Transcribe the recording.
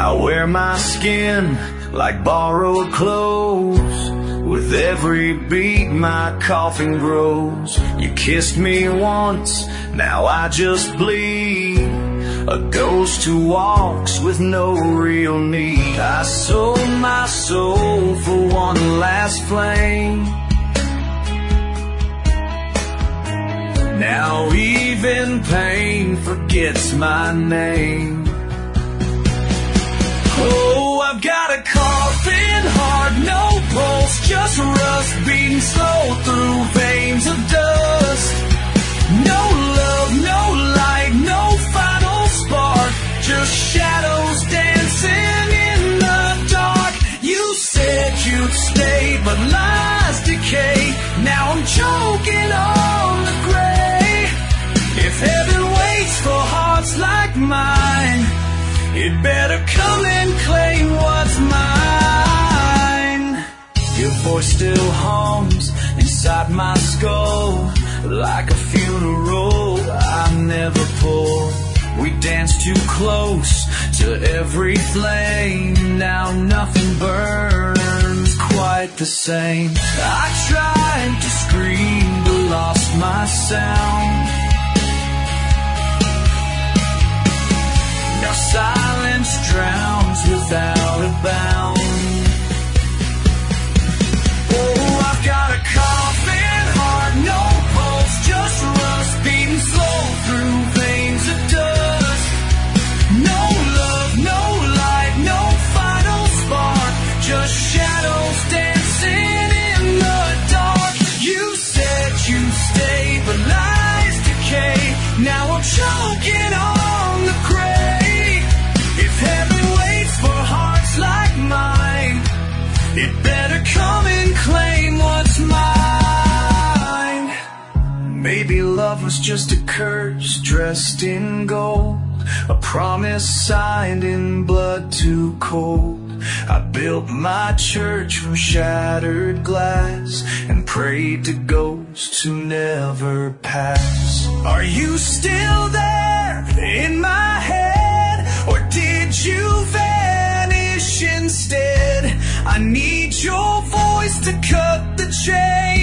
I wear my skin like borrowed clothes. With every beat my coughing grows. You kissed me once, now I just bleed. A ghost who walks with no real need. I sold my soul for one last flame. Now even pain forgets my name. Oh, I've got a coughing heart, no pulse, just rust beating slow through veins of dust. No love, no light, no final spark, just shadows dancing in the dark. You said you'd stay, but lies decay. Now I'm choking on the gray. If heaven waits for hearts like mine, it better come and claim what's mine. Your voice still hums inside my skull, like a funeral I never pulled. We danced too close to every flame. Now nothing burns quite the same. I tried to scream but lost my sound. Now silence drowns without a bound. Oh, I've got a coughing heart, no pulse, just rust beating slow through veins of dust. No love, no light, no final spark, just shadows dancing in the dark. You said you'd stay, but lies decay. Now I'm choking on the gray. If heaven waits for hearts like mine, it better come and claim what's mine. Maybe love was just a curse dressed in gold, a promise signed in blood too cold. I built my church from shattered glass and prayed to ghosts who never pass. Are you still there in my head, or did you vanish instead? I need your voice to cut the chain.